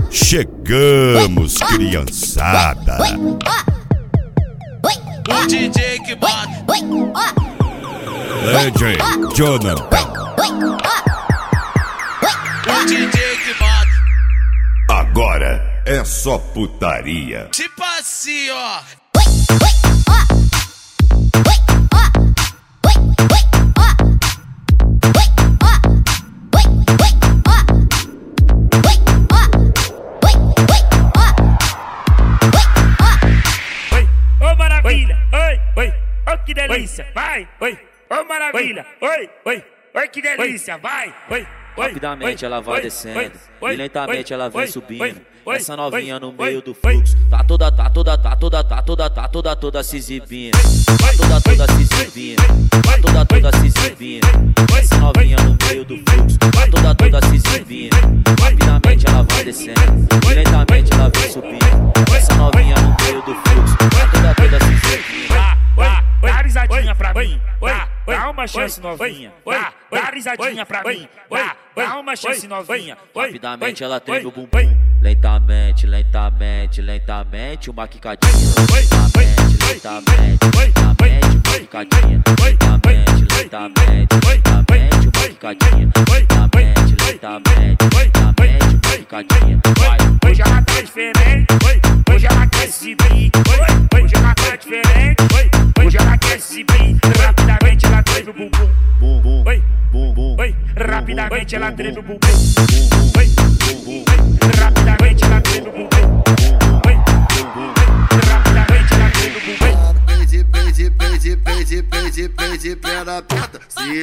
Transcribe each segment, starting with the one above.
Chegamos, criançada. O DJ que bate. DJ Jonathan. O DJ que bate. Agora é só putaria. Tipo assim, ó. Ô maravilha, oi, oi, oi que delícia, vai, oi, ô maravilha, oi, oi, oi que delícia, vai, oi. Rapidamente ela vai descendo e lentamente ela vem subindo. Essa novinha no meio do oi, fluxo tá toda se exibindo. Tá toda se exibindo. Tá toda se exibindo. Essa novinha no meio do fluxo tá toda se exibindo. Rapidamente ela vai descendo e lentamente ela vem subindo. Essa novinha no meio do fluxo tá toda se exibindo. Dá risadinha pra mim, dá uma chance novinha, dá risadinha pra mim, dá uma chance novinha. Rapidamente ela treme o bumbum, lentamente, lentamente, lentamente, uma quicadinha. Lentamente, lentamente, lentamente, uma quicadinha. Lentamente, lentamente, lentamente, uma quicadinha. Lentamente, lentamente, lentamente, uma quicadinha. Hoje ela tá diferente, hoje ela quer exibir, hoje ela tá diferente, hoje ela quer exibir. Rapidamente ela treme o bumbum, rapidamente ela treme o bumbum, rapidamente ela treme o bumbum, rapidamente ela treme o bumbum. Prende, perna aberta,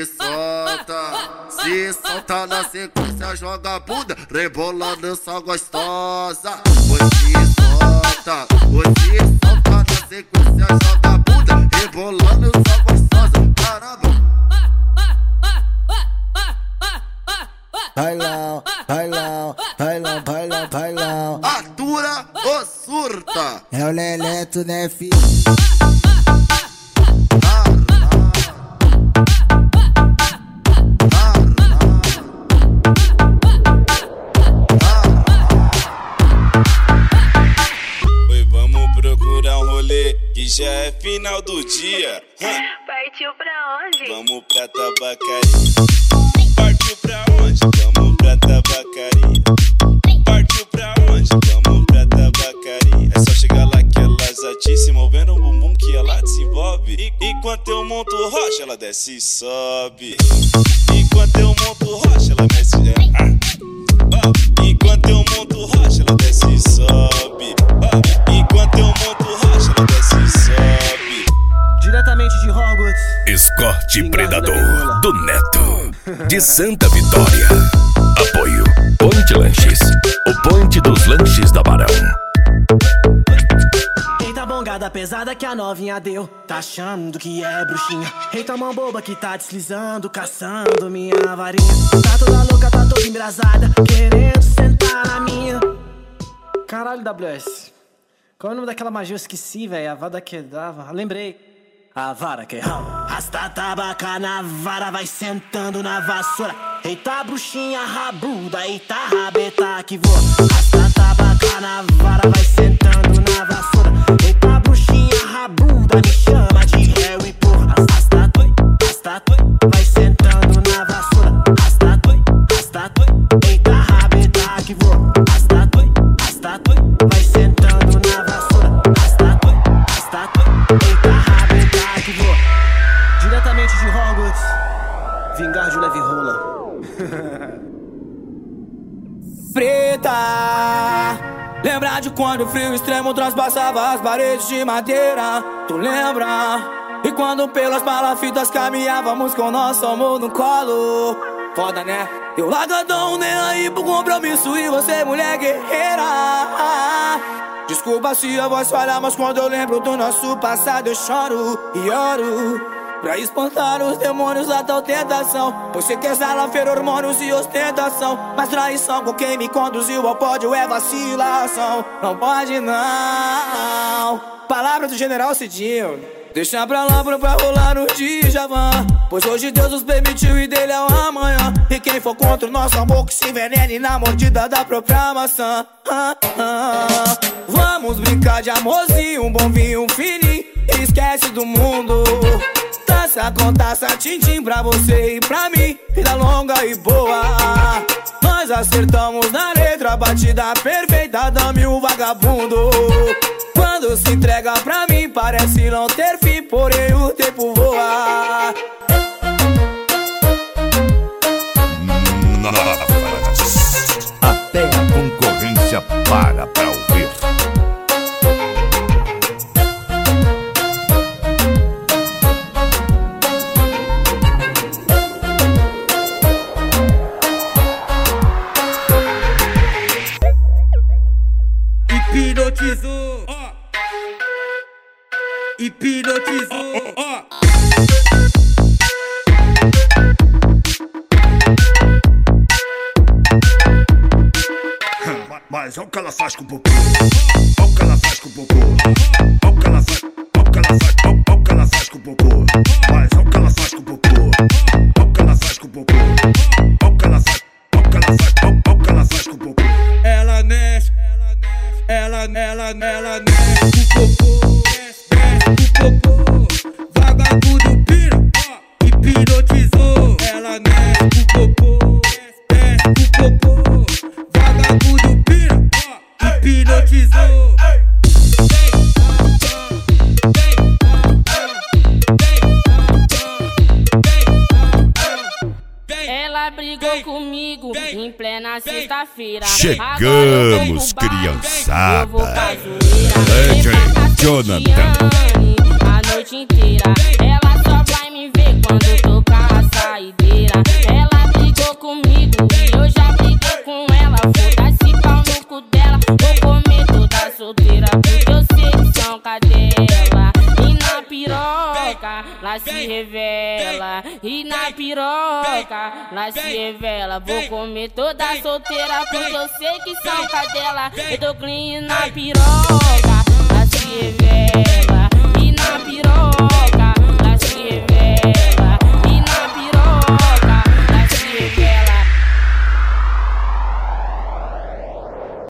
se solta na sequência, joga a bunda, rebolando só gostosa. Você solta na sequência, joga a bunda, rebolando só gostosa. Caramba. Bailão, bailão, bailão, bailão, bailão. Atura ou surta? É o Leleto, né, filho? Procurar um rolê que já é final do dia. Partiu pra onde? Vamos pra tabacaria. Partiu pra onde? Vamos pra tabacaria. Partiu pra onde? Vamos pra tabacaria. É só chegar lá que ela já se movendo um bumbum que ela desenvolve. Enquanto eu monto rocha, ela desce e sobe. Enquanto eu monto rocha, ela desce e enquanto eu monto rocha, ela desce e sobe. Enquanto eu monto rocha, ela desce e sobe. Diretamente de Hogwarts, Escorte Predador do Neto, de Santa Vitória. Apoio Ponte Lanches, o ponte dos lanches da Barão. Eita bongada pesada que a novinha deu, tá achando que é bruxinha. Eita mão boba que tá deslizando, caçando minha varinha. Tá toda louca, tá toda embrasada, querendo sentar na minha. Caralho, WS, qual é o nome daquela magia? Eu esqueci, velho. A vara que dava. Lembrei. A vara que rasta tabaca na vara, vai sentando na vassoura. Eita bruxinha rabuda, eita rabeta que voa. Rasta tabaca na vara, vai sentando na vassoura. Eita bruxinha rabuda, me chama de réu e porra. Rasta vai sentando na vassoura. Rasta eita rabeta que voa. Rasta vai sentando na vassoura. Rasta eita rabeta que voa. Diretamente de Hogwarts, Vingardio leve rola. Preta, lembra de quando o frio extremo transpassava as paredes de madeira? Tu lembra? E quando pelas palafitas caminhávamos com nosso amor no colo? Foda, né? Eu largadão, nem aí pro compromisso e você mulher guerreira. Desculpa se a voz falha, mas quando eu lembro do nosso passado eu choro e oro. Pra espantar os demônios da tal tentação, pois você quer salafeiro, hormônios e ostentação. Mas traição com quem me conduziu ao pódio é vacilação. Não pode não. Palavra do general Cidinho. Deixa pra lá pra rolar no Djavan. Pois hoje Deus nos permitiu e dele é o amanhã. E quem for contra o nosso amor que se envenene na mordida da própria maçã. Vamos brincar de amorzinho, um bom vinho, um fininho. Esquece do mundo. Taça com taça, tintim pra você e pra mim. Vida longa e boa. Nós acertamos na letra, batida perfeita, dame o vagabundo. Quando se entrega pra mim, parece não ter fim, porém o tempo voa. Até a concorrência para pra ouvir. Hipnotizou, hipnotizou, Mas olha o que ela faz com o popô. Olha o que ela faz com o popô. Olha o que ela faz, olha o que ela faz, olha o que ela faz com o popô. Mas olha o que ela faz com o popô. Olha o que ela faz com o popô. Olha o que ela faz, olha o que ela faz, olha o que ela faz com o popô. ela mexe, ela mexe com o popô, mexe com o popô. Vagabundo pira, hipnotizou. Ela mexe com o popô, mexe com o popô. Vagabundo pira, hipnotizou. Ela brigou comigo em plena sexta-feira. Chegamos, criançada. DJ Jonathan. A noite inteira. Ela só vai me ver quando tocar a saideira. Ela brigou comigo e eu já briguei com ela. Foda-se pau no cu dela. Vou comer toda solteira porque eu sei que são cadela. E na piroca lá se revela. E na piroca lá se revela. Vou comer toda solteira porque eu sei que são cadela. Eu tô clean na piroca lá se revela. E na piroca